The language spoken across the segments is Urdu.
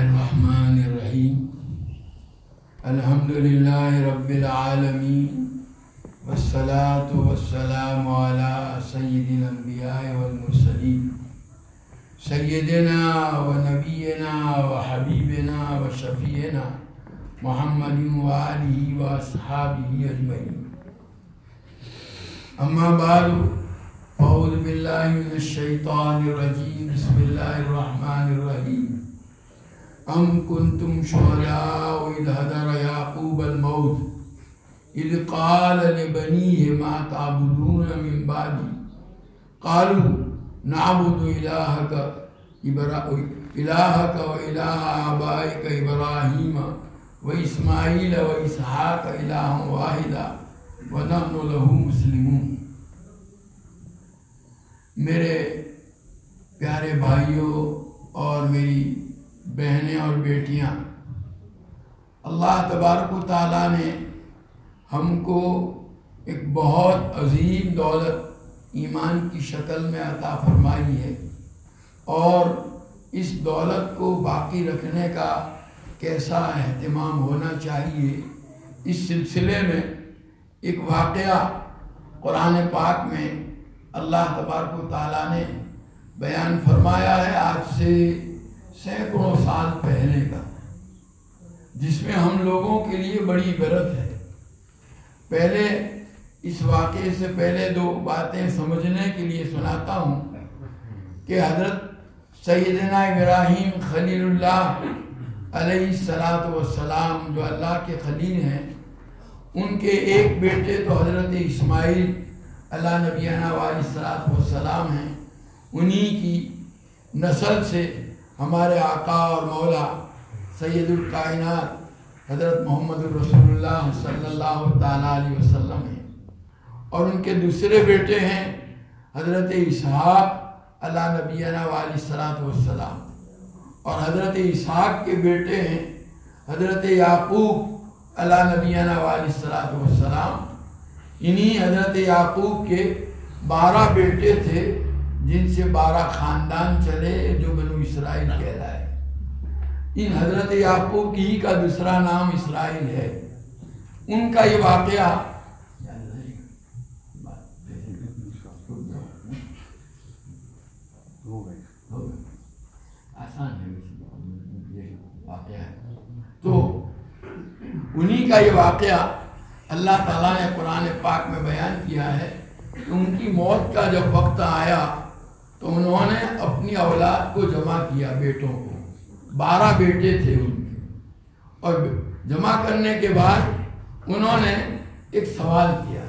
الرحمن الرحیم الحمد للہ رب العالمین والصلاة والسلام علی سید الانبیاء والمرسلین سیدنا و نبینا و حبیبنا و شفیعنا محمد و آلہ و اصحابہ اجمعین. اما بعد اعوذ باللہ من الشیطان الرجیم بسم اللہ الرحمن الرحیم. ام کنتم شہداء اذ حضر یعقوب الموت اذ قال لبنیہ ما تعبدون من بعدی قالوا نعبد الہک و الہ آبائک ابراہیم و اسماعیل و اسحاق الہا واحدا ونحن لہ مسلمون. میرے پیارے بھائیوں اور میری بہنیں اور بیٹیاں، اللہ تبارک و تعالیٰ نے ہم کو ایک بہت عظیم دولت ایمان کی شکل میں عطا فرمائی ہے، اور اس دولت کو باقی رکھنے کا کیسا اہتمام ہونا چاہیے، اس سلسلے میں ایک واقعہ قرآن پاک میں اللہ تبارک و تعالیٰ نے بیان فرمایا ہے آج سے سینکڑوں سال پہلے کا، جس میں ہم لوگوں کے لیے بڑی عبرت ہے. پہلے اس واقعے سے پہلے دو باتیں سمجھنے کے لیے سناتا ہوں کہ حضرت سیدنا ابراہیم خلیل اللہ علیہ الصلاۃ والسلام جو اللہ کے خلیل ہیں، ان کے ایک بیٹے تو حضرت اسماعیل اللہ نبینا علیہ الصلاۃ والسلام ہیں. انہی کی نسل سے ہمارے آقا اور مولا سید الکائنات حضرت محمد الرسول اللہ صلی اللہ تعالیٰ علیہ وسلم ہیں، اور ان کے دوسرے بیٹے ہیں حضرت اسحاق اللہ نبینا علیہ الصلاۃ والسلام، اور حضرت اسحاق کے بیٹے ہیں حضرت یعقوب اللہ نبینا علیہ الصلاۃ والسلام. انہی حضرت یعقوب کے 12 بیٹے تھے، جن سے 12 خاندان چلے جو بنو اسرائیل کہلائے. ان حضرت یعقوب کی کا دوسرا نام اسرائیل ہے. ان کا یہ واقعہ آسان ہے، تو انہی کا یہ واقعہ اللہ تعالیٰ نے قرآن پاک میں بیان کیا ہے کہ ان کی موت کا جب وقت آیا تو انہوں نے اپنی اولاد کو جمع کیا، بیٹوں کو. 12 بیٹے تھے ان کے، اور جمع کرنے کے بعد انہوں نے ایک سوال کیا.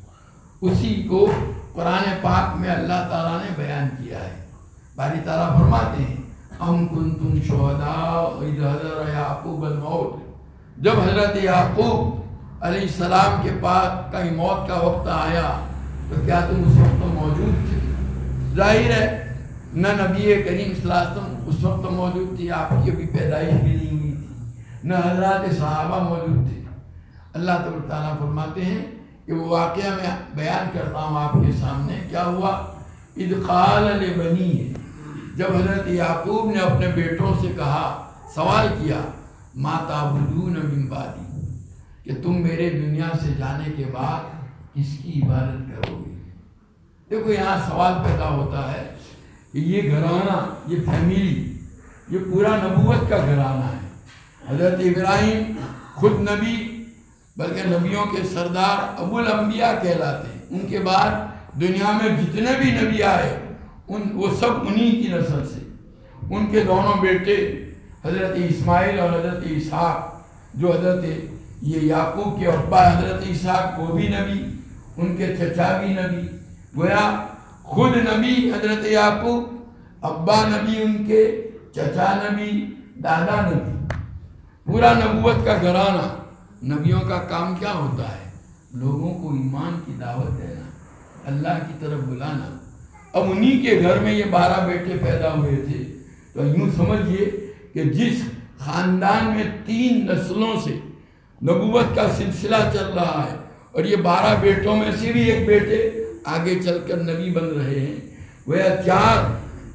اسی کو قرآن پاک میں اللہ تعالیٰ نے بیان کیا ہے. باری تعالیٰ فرماتے ہیں ام کنتم شہداء اذ حضر یعقوب الموت. جب حضرت یعقوب علیہ السلام کے پاس کا موت کا وقت آیا تو کیا تم اس وقت موجود تھے؟ ظاہر ہے نہ نبی کریم صلی اللہ علیہ وسلم اس وقت موجود تھی، آپ کی ابھی پیدائش بھی نہیں ہوئی تھی، نہ حضرات صحابہ موجود تھے. اللہ تعالیٰ فرماتے ہیں کہ وہ واقعہ میں بیان کرتا ہوں آپ کے سامنے. کیا ہوا؟ اذ قال لبنیہ، جب حضرت یعقوب نے اپنے بیٹوں سے کہا، سوال کیا، ما تعبدون من بعدی، کہ تم میرے دنیا سے جانے کے بعد کس کی عبادت کرو گے. دیکھو یہاں سوال پیدا ہوتا ہے کہ یہ گھرانہ، یہ فیملی، یہ پورا نبوت کا گھرانہ ہے. حضرت ابراہیم خود نبی، بلکہ نبیوں کے سردار ابو الانبیاء کہلاتے ہیں. ان کے بعد دنیا میں جتنے بھی نبی آئے وہ سب انہی کی نسل سے. ان کے دونوں بیٹے حضرت اسماعیل اور حضرت اسحاق، جو حضرت یہ یعقوب کے ابا حضرت اسحاق وہ بھی نبی، ان کے چچا بھی نبی، گویا خود نبی حضرت یعقوب، ابا نبی ان کے، چچا نبی، دادا نبی، پورا نبوت کا گھرانہ. نبیوں کا کام کیا ہوتا ہے؟ لوگوں کو ایمان کی دعوت دینا، اللہ کی طرف بلانا. اب انہی کے گھر میں یہ 12 بیٹے پیدا ہوئے تھے. تو یوں سمجھیے کہ جس خاندان میں 3 نسلوں سے نبوت کا سلسلہ چل رہا ہے، اور یہ 12 بیٹوں میں سے بھی ایک بیٹے آگے چل کر نبی بن رہے ہیں. وہ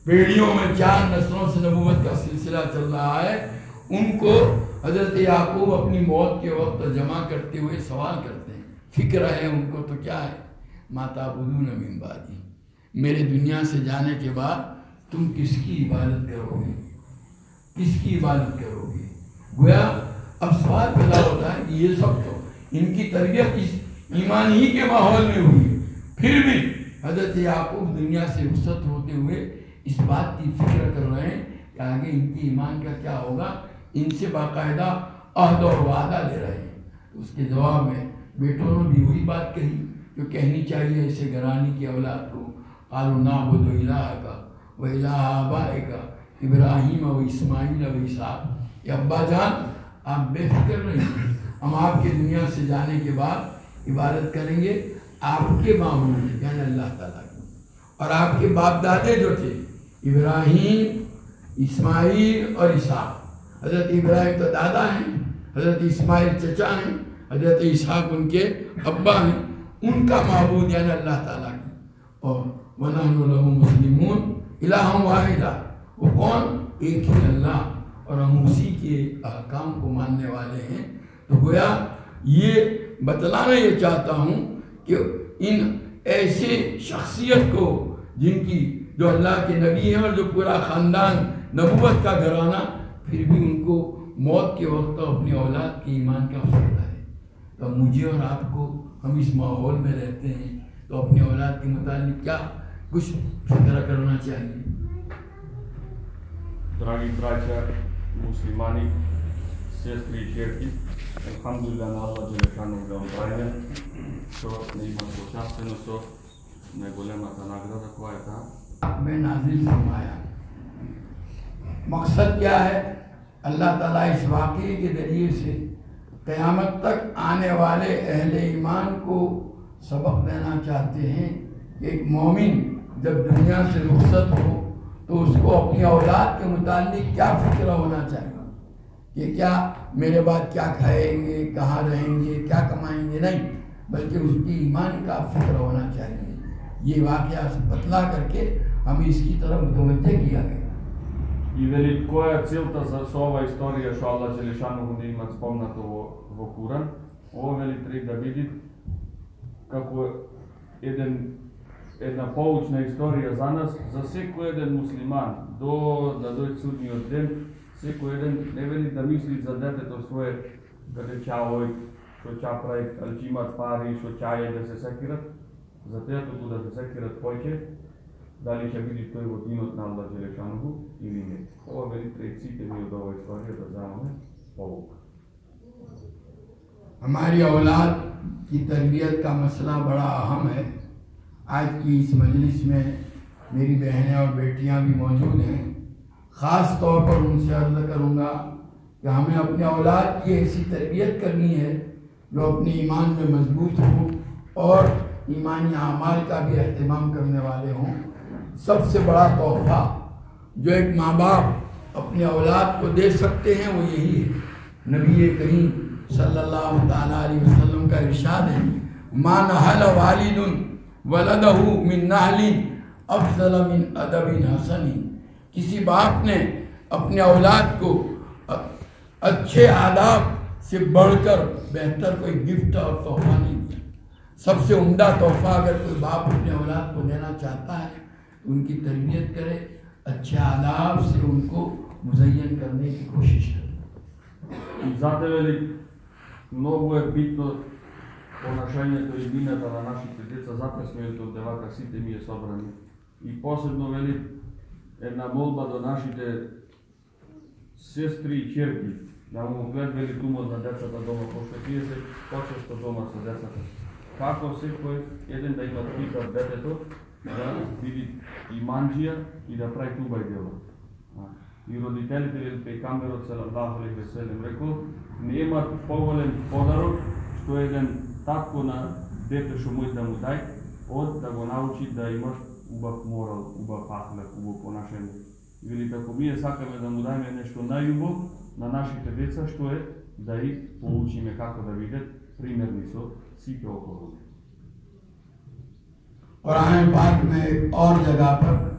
پیڑھیوں میں 4 نسلوں سے نبوت کا سلسلہ چل رہا ہے، ان کو حضرت یعقوب اپنی موت کے وقت جمع کرتے ہوئے سوال کرتے ہیں، فکر ہے ان کو تو کیا ہے، ما تعبدون من بعدی، میرے دنیا سے جانے کے بعد تم کس کی عبادت کرو گے، کس کی عبادت کرو گے؟ گویا اب سوال پیدا ہوتا ہے کہ یہ سب تو ان کی تربیت اس ایمان ہی کے ماحول میں ہوئی، پھر بھی حضرت یعقوب دنیا سے رخصت ہوتے ہوئے اس بات کی فکر کر رہے ہیں کہ آگے ان کی ایمان کا کیا ہوگا، ان سے باقاعدہ عہد اور وعدہ لے رہے ہیں۔ اس کے جواب میں بیٹوں نے بھی وہی بات کہی جو کہنی چاہیے ایسے گھرانے کی اولاد کو، قالوا نعبد الہک و الہ آبائک ابراہیم و اسماعیل و اسحاق، کہ ابا جان آپ بے فکر رہیں، ہم آپ کے دنیا سے جانے کے بعد عبادت کریں گے آپ کے معبود یعنی اللہ تعالیٰ کی، اور آپ کے باپ دادے جو تھے ابراہیم، اسماعیل اور اسحاق، حضرت ابراہیم تو دادا ہیں، حضرت اسماعیل چچا ہیں، حضرت اسحاق ان کے ابا ہیں، ان کا معبود یعنی اللہ تعالیٰ کی، اور وَنَحْنُ لَهُ مُسْلِمُونَ الہ واحدہ، وہ کون؟ ایک ہی اللہ، اور ہم اسی کے احکام کو ماننے والے ہیں۔ تو گویا یہ بتلانا یہ چاہتا ہوں کہ ان ایسے شخصیت کو جن کی جو اللہ کے نبی ہیں اور جو پورا خاندان نبوت کا گھرانہ، پھر بھی ان کو موت کے وقت اپنی اولاد کے ایمان کا فائدہ ہے۔ تو مجھے اور آپ کو، ہم اس ماحول میں رہتے ہیں تو اپنی اولاد کے متعلق کیا کچھ فکر کرنا چاہیے۔ Dragi braća muslimani, sestri i čerki, alhamdulillah na Allah Đelešanu ga odbraja, što ne ima počasteno so, najgolemata nagrada koja je ta. میں نازل فرمایا، مقصد کیا ہے؟ اللہ تعالیٰ اس واقعے کے ذریعے سے قیامت تک آنے والے اہل ایمان کو سبق دینا چاہتے ہیں کہ ایک مومن جب دنیا سے رخصت ہو تو اس کو اپنی اولاد کے متعلق کیا فکر ہونا چاہیے، کہ کیا میرے بعد کیا کھائیں گے، کہاں رہیں گے، کیا کمائیں گے، نہیں، بلکہ اس کی ایمان کا فکر ہونا چاہیے۔ یہ واقعہ بتلا کر کے ہمیں اس کی طرف متوجہ کیا گیا۔ I veli koja je cilta za ova istorija što Allah Đelešanu ne ima spomnato vo Kuran. Ovo veli treba da vidi kako jedna poučna istorija za nas, za sveko jedan musliman, da dođe sudnji od den, sveko jedan ne veli da misli za deteto svoje, kada će što će praviti, ali će imat pari, što će da se sekirat, za teto da se sekirat hoće, da li će biti to vodinot na Allah Đelešanu ili ne. Ovo veli cite mi od ove istorije da znamo pouka. ہماری اولاد کی تربیت کا مسئلہ بڑا اہم ہے۔ آج کی اس مجلس میں میری بہنیں اور بیٹیاں بھی موجود ہیں، خاص طور پر ان سے عرض کروں گا کہ ہمیں اپنے اولاد کی ایسی تربیت کرنی ہے جو اپنے ایمان میں مضبوط ہوں اور ایمانی اعمال کا بھی اہتمام کرنے والے ہوں۔ سب سے بڑا تحفہ جو ایک ماں باپ اپنے اولاد کو دے سکتے ہیں وہ یہی ہے۔ نبی کریم صلی اللہ تعالیٰ علیہ وسلم کا ارشاد ہے، ما نحل والد ولدہ من نحل افضل من ادب حسن، کسی باپ نے اپنے اولاد کو اچھے آداب سے بڑھ کر بہتر کوئی گفٹ اور تحفہ نہیں دیا۔ سب سے عمدہ تحفہ اگر کوئی باپ اپنے اولاد کو دینا چاہتا ہے تو ان کی تربیت کرے، اچھے آداب سے ان کو مزین کرنے کی کوشش کرے۔ Zato veli, mnogo je bitno ponašanje jedinata na naših djeca, zato smo je to devaka site mi je sobrani. I posebno veli jedna molba do našite sestri i čerki, da mu gled veli tumo na djecata doma, pošto tije se počesto doma sa djecata. Kako se koji jedan da ima pitat deteto, da vidi i manđija i da pravi tuba i djela. I roditeljite veli pejgamberot sallallahu alejhi ve sellem rekao, nema povoljen podarok što jedan tatko na dete što može da mu daj, od da go nauči da imaš ubah moral, ubah ahlak, ubah ponašanje. I veli tako mi je sakame da mu dajme nešto najljubov na našite deca, što je da ih poučime kako da vide, primjerni su svi okolo. قرآن پاک میں ایک اور جگہ پر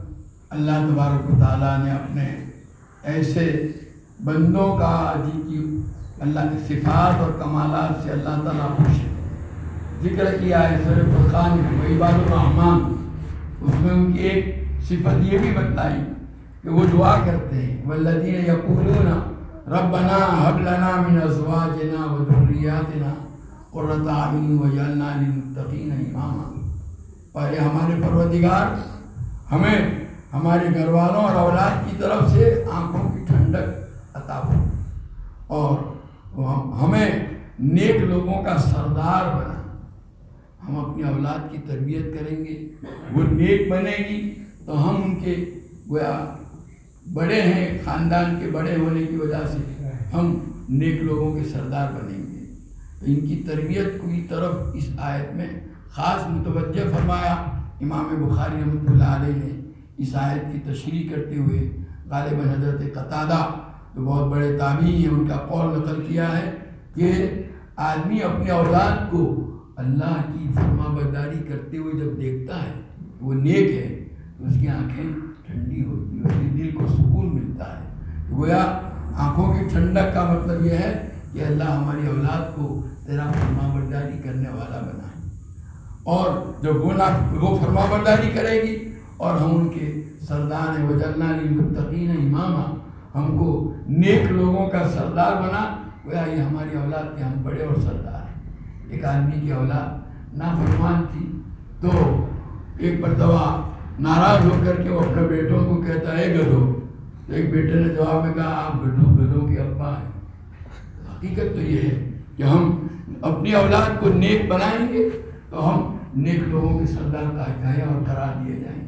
اللہ تبارک و تعالیٰ نے اپنے ایسے بندوں کا جن کی اللہ کے صفات اور کمالات سے اللہ تعالیٰ خوش ہے ذکر کیا ہے سورہ فرقان میں وعباد الرحمن، اس میں ان کی ایک صفت یہ بھی بتلائی کہ وہ دعا کرتے ہیں والذین یقولون ربنا هب لنا من ازواجنا وذریاتنا قرۃ اعین واجعلنا للمتقین اماما، اور یہ ہمارے پروردگار ہمیں ہمارے گھر والوں اور اولاد کی طرف سے آنکھوں کی ٹھنڈک عطا فرما اور ہمیں نیک لوگوں کا سردار بنا، ہم اپنی اولاد کی تربیت کریں گے، وہ نیک بنے گی تو ہم ان کے گویا بڑے ہیں، خاندان کے بڑے ہونے کی وجہ سے ہم نیک لوگوں کے سردار بنیں گے۔ تو ان کی تربیت کی طرف اس آیت میں خاص متوجہ فرمایا۔ امام بخاری رحمۃ اللہ علیہ نے اس آیت کی تشریح کرتے ہوئے غالباً حضرت قتادہ جو بہت بڑے تابعی ہیں ان کا قول نقل کیا ہے کہ آدمی اپنی اولاد کو اللہ کی فرما برداری کرتے ہوئے جب دیکھتا ہے وہ نیک ہے تو اس کی آنکھیں ٹھنڈی ہوتی ہیں، اس کے دل کو سکون ملتا ہے۔ گویا آنکھوں کی ٹھنڈک کا مطلب یہ ہے کہ اللہ ہماری اولاد کو تیرا فرما برداری کرنے والا بنائے، اور جب وہ فرما برداری کرے گی اور ہم ان کے سردار ہیں وجعلنا للمتقین اماما، ہم کو نیک لوگوں کا سردار بنا، گویا یہ ہماری اولاد کے ہم بڑے اور سردار ہیں۔ ایک آدمی کی اولاد نافرمان تھی تو ایک مرتبہ ناراض ہو کر کے وہ اپنے بیٹوں کو کہتا ہے گدھو، تو ایک بیٹے نے جواب میں کہا آپ گدھوں کے ابا ہیں۔ حقیقت تو یہ ہے کہ ہم اپنی اولاد کو نیک بنائیں گے تو ہم نیک لوگوں کے سردار کہے جائیں اور قرار دیے جائیں گے۔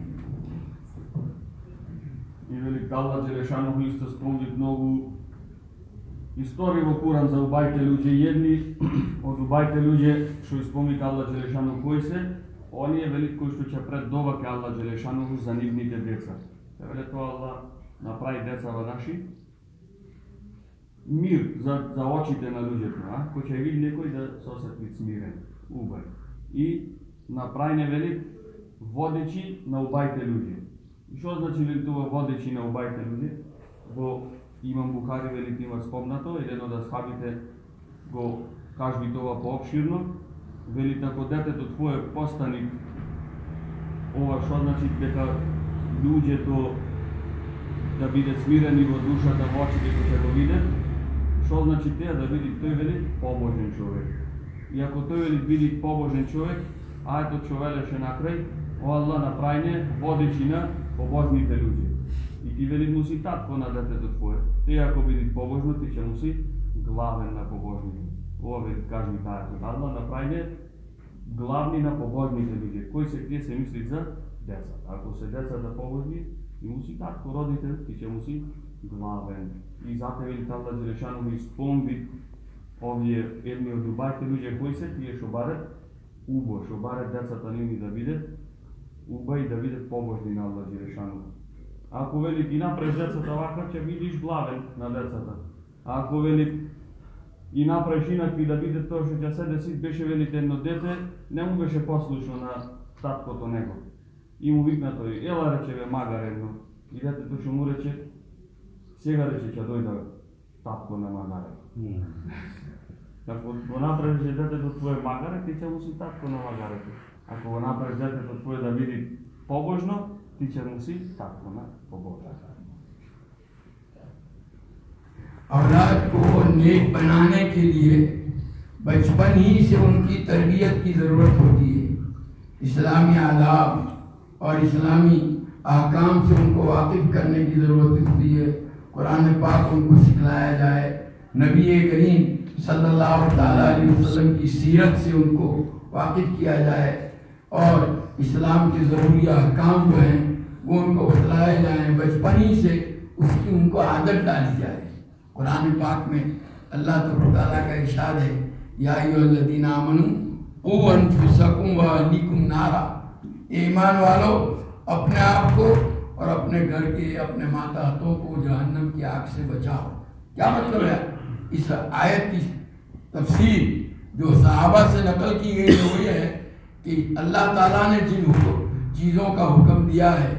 I velik Allah Đelešanohu isto spominje mnogu istoriju o Kuran za ubajte luđe. Jedni od ubajte luđe što ispomnika Allah Đelešanohu koji se, on je velik koji što će pred dovake Allah Đelešanohu za nivnite deca. Vele to Allah napravi decava naši mir za očite na luđetu, ko će vidi nekoj da se osjeti smiren, ubaj. I napravi ne velik vodeći na ubajte luđe. Що значи ли това водечи на убайте люди? Во имам Бухари велик има спомнато, еден од асхабите го кажби това пообширно, вели ако детето твое постани ова, што значи дека луѓето да биде смирени во душата, во очите што ќе го видат, што значи теа да биде тој вели побожен човек. И ако тој вели биде побожен човек, ајето човелеше накрај, о Allah направине водечи на побожните люди. И ти вели му си татко на детето твое. Ти ако биде побожно, ти ќе му си главен на побожните. Ова вели кажи тајато. Allah направине главни на побожните люди. Кој се тие се мисли за децата. Ако се децата побожни, и му си татко родител, ти ќе му си главен. И зате вели Allah Đelešanohu испомни овие едни од убајте луѓе кои се тие што барат убо, што барат децата нивни да бидат уба и да видят побожни на Allah Đelešanohu. Ако вели ги направиш децата вака, ќе видиш главен на децата. Ако вели и направиш инакви да видят тоа што ќе се деси, беше вели едно дете, не му беше послушно на таткото него. И му викна тој, ела рече бе магар едно. И детето што му рече, сега рече ќе дојда татко на магаре. Ако го направиш детето твое магаре, ти ќе му си татко на магарето. Ако го направиш детето твое да види побожно, ти ќе му си татко на побожно. اولاد کو نیک بنانے کے لیے بچپن ہی سے ان کی تربیت کی ضرورت ہوتی ہے۔ اسلامی آداب اور اسلامی احکام سے ان کو واقف کرنے کی ضرورت ہوتی ہے۔ قرآن پاک ان کو سکھلایا جائے، نبی کریم صلی اللہ تعالیٰ علیہ وسلم کی سیرت سے ان کو واقف کیا جائے، اور اسلام کے ضروری احکام جو ہیں وہ ان کو بتلائے جائیں، بچپن ہی سے اس کی ان کو عادت ڈالی جائے۔ قرآن پاک میں اللہ تعالیٰ کا ارشاد ہے، یا ایھا الذین آمنوا قوا انفسکم واہلیکم نارا، ایمان والو اپنے آپ کو اور اپنے گھر کے اپنے ماتحتوں کو جہنم کی آگ سے بچاؤ۔ کیا مطلب ہے؟ اس آیت کی تفسیر جو صحابہ سے نقل کی گئی ہے وہ یہ ہے کہ اللہ تعالیٰ نے جن چیزوں کا حکم دیا ہے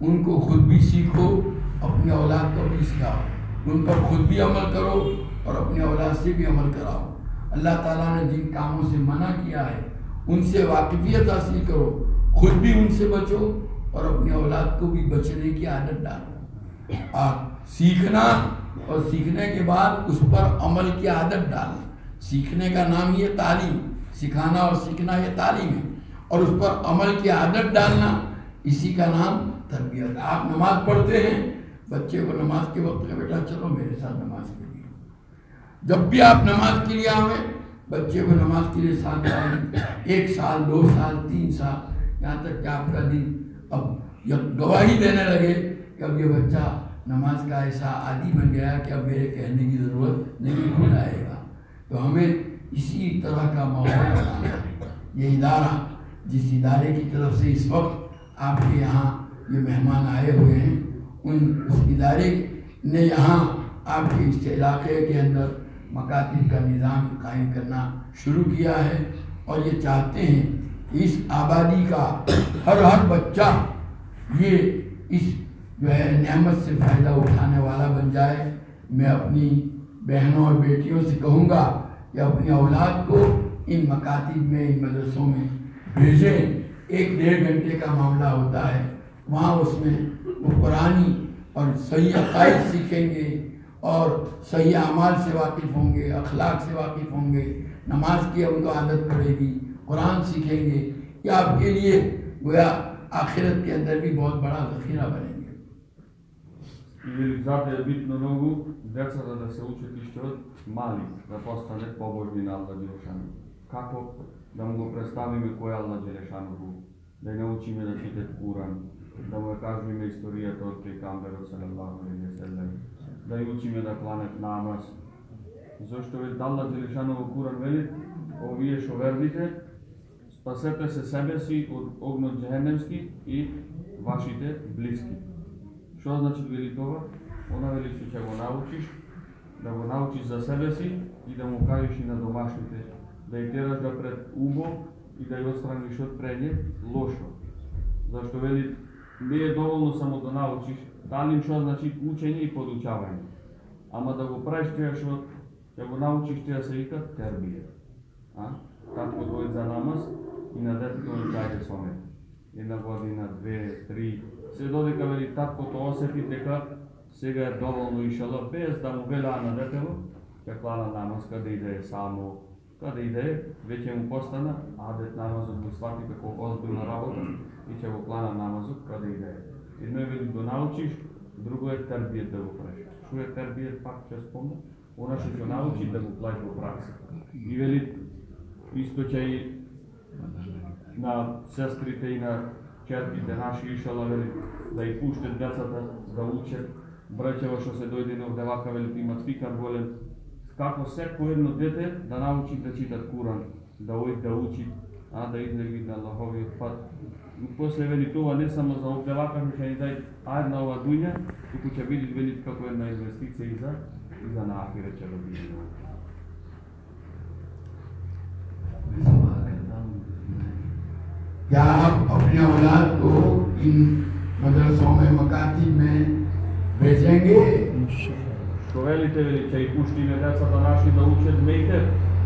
ان کو خود بھی سیکھو، اپنی اولاد کو بھی سکھاؤ، ان پر خود بھی عمل کرو اور اپنی اولاد سے بھی عمل کراؤ۔ اللہ تعالیٰ نے جن کاموں سے منع کیا ہے ان سے واقفیت حاصل کرو، خود بھی ان سے بچو اور اپنی اولاد کو بھی بچنے کی عادت ڈالو۔ آپ سیکھنا اور سیکھنے کے بعد اس پر عمل کی عادت ڈالنا، سیکھنے کا نام یہ تعلیم، سکھانا اور سیکھنا یہ تعلیم ہے، اور اس پر عمل کی عادت ڈالنا اسی کا نام تربیت۔ آپ نماز پڑھتے ہیں، بچے کو نماز کے وقت کا بیٹا چلو میرے ساتھ نماز کے لیے، جب بھی آپ نماز کے لیے آئیں بچے کو نماز کے لیے ساتھ آئیں، 1 سال 2 سال 3 سال، یہاں تک کہ آپ کا دل اب گواہی دینے لگے کہ اب یہ بچہ نماز کا ایسا عادی بن گیا کہ اب میرے کہنے کی ضرورت نہیں خود آئے گا۔ تو ہمیں اسی طرح کا ماحول بنانا ہے۔ یہ ادارہ جس ادارے کی طرف سے اس وقت آپ کے یہاں یہ مہمان آئے ہوئے ہیں، اس ادارے نے یہاں آپ کے اس علاقے کے اندر مکاتب کا نظام قائم کرنا شروع کیا ہے، اور یہ چاہتے ہیں کہ اس آبادی کا ہر بچہ یہ اس جو ہے نعمت سے فائدہ اٹھانے والا بن جائے۔ میں اپنی بہنوں اور بیٹیوں سے کہوں گا کہ اپنی اولاد کو ان مکاتب میں، ان مدرسوں میں بھیجیں۔ 1-1.5 گھنٹے کا معاملہ ہوتا ہے، وہاں اس میں وہ قرآنی اور صحیح عقائد سیکھیں گے اور صحیح اعمال سے واقف ہوں گے، اخلاق سے واقف ہوں گے، نماز کی ان کو عادت پڑے گی، قرآن سیکھیں گے۔ یہ آپ کے لیے گویا آخرت کے اندر بھی بہت بڑا ذخیرہ بنے گے۔ Ili zato bitno mnogo djecata da se uče tište od malih, da postane pobožni na Allah Đelešanu. Kako? Da mu go predstavime ko je Allah Đelešanu, da je naučime da čite Kuran, da mu kažeme istorijat od Pejgambera sallallahu alejhi ve sellem, da je učime da klane namaz. Zašto već Allah Đelešanu u Kuran veli, ovije što verdite, spasete se sebe si od ognja džehennemski i vašite bliski. Što znači veli toga? Ona veli što će go naučiš, da go naučiš za sebe si i da mu kažeš i na domašnite, da ih teraš ga pred ubo i da ih odstraniš od prednje lošo. Zašto veli, nije dovoljno samo da naučiš, talim što znači učenje i podučavanje. Ама да го правиш трябваше, да го научиш, трябва да се вика тербия. Татко дойде за намаз и на детето ни каже соне. 1 година, 2, 3. Се додека вели таткото осети дека сега е доволно иншалла, без да му веля на детето, ќе клана намаз, каде иде само, каде иде, веќе му постана адет намазот, го свати како озбилна работа и ќе го клана намазот каде иде. Едно е вели да научиш, друго е тербијет да го правиш. Што е тербијет, пак ќе спомнам, она што ќе научи да го правиш во пракса. И вели, исто ќе и на сестрите и на черките наши иншалла вели да и пуштат децата да учат. Браќево што се дојдени овде вака вели имат фикар голем, како секој едно дете да научи да читат Куран, да оди да учи, да излеги на Аллаховиот пат. После вели това не само за овде вака што ќе ни дај ајд на ова дуња, туку ќе види вели како една инвестиција и за на ахирет ќе доби. کیا آپ اپنے اولاد کو ان مدرسوں میں مکاتب میں بھیجیں گے؟ Što velite, veli će i puštine djecata naši da uče dmejte?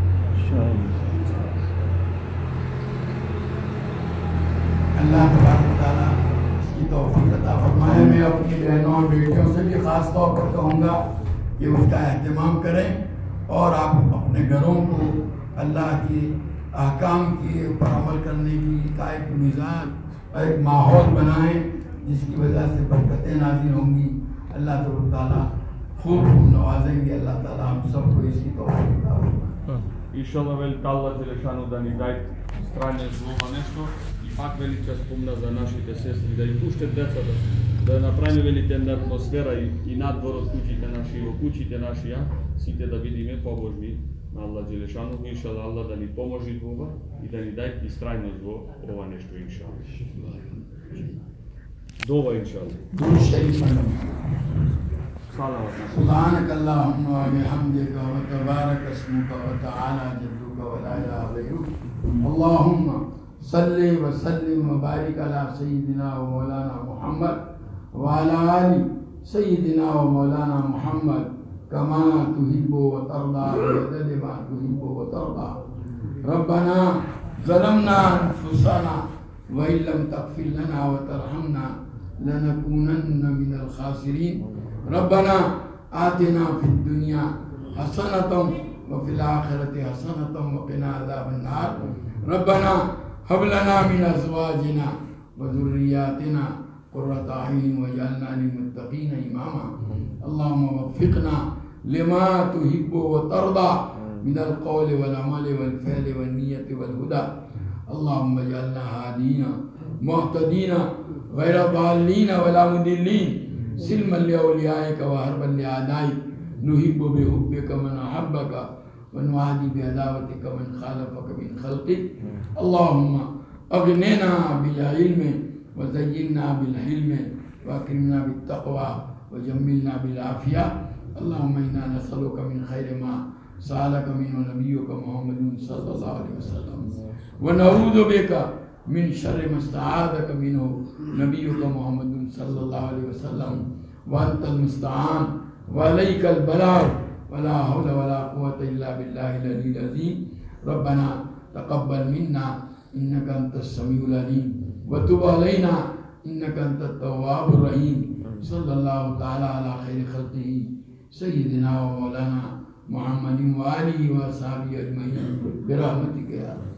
اللہ تبارک و تعالیٰ اس کی توفیق عطا فرمائے۔ میں اپنی بہنوں اور بیٹیوں سے بھی خاص طور پر کہوں گا کہ اس کا اہتمام کریں اور آپ اپنے گھروں کو اللہ کی احکام کے اوپر عمل کرنے کی کا ایک مزاج اور ایک ماحول بنائیں جس کی وجہ سے برکتیں نازل ہوں گی۔ اللہ تعالیٰ خوب نوازیں گے۔ اللہ تعالیٰ ہم سب کو اس کی توفیق عطا فرمائے۔ Inšallah veli Allah Đelešanu da ni daj stranje zlova nešto i pak veli će spomna za našите sestri da i pušte djecata, da napravi velite jedna atmosfera i nadvor od kućite naši, o kućite naši, site da vidime pobožni na Allah Đelešanu, inšallah Allah da ni pomoži dvova i da ni daj ti strajno zlo ova nešto inšallah. Dova inšallah. درود شریف پڑھیں۔ Salavat na سبحانك اللهم وبحمدك وتبارك اسمك وتعالى جدك ولا اله غيرك اللهم صل وسلم وبارك على سيدنا ومولانا محمد وعلى آل سيدنا ومولانا محمد كما تحب وترضى بعدد ما تحب وترضى. ربنا ظلمنا أنفسنا وإن لم تغفر لنا وترحمنا لنكونن من الخاسرين. ربنا آتنا في الدنيا حسنة وفي الآخرة حسنة وقنا عذاب النار. ربنا هب لنا من أزواجنا وذرياتنا قرة أعين واجعلنا للمتقين إماما. اللهم وفقنا لما تحب وترضى من القول والعمل والفعل والنية والهدى. اللهم اجعلنا هادين مهتدين غير ضالين ولا مضلين سلما لأوليائك وحربا لأعدائك. نحب بحبك من أحبك ونعادي بعداوتك من خالفك من خلقك. اللهم أغننا بالعلم وزينا بالحلم وأكرمنا بالتقوى وجملنا بالعافية. اللهم إنا نسألك من خير ما سألك منه نبيك محمد صلى الله عليه وسلم ونعوذ بك من شر ما استعاذك منه نبيك محمد صلى الله عليه وسلم. وأنت المستعان وعليك البلاغ ولا حول ولا قوة إلا بالله العلي العظيم. ربنا تقبل منا إنك أنت السميع العليم وتب علينا إنك أنت التواب الرحيم. صلى الله تعالى على خير خلقه سيدنا ومولانا محمد وآله وصحبه أجمعين برحمتك يا رب.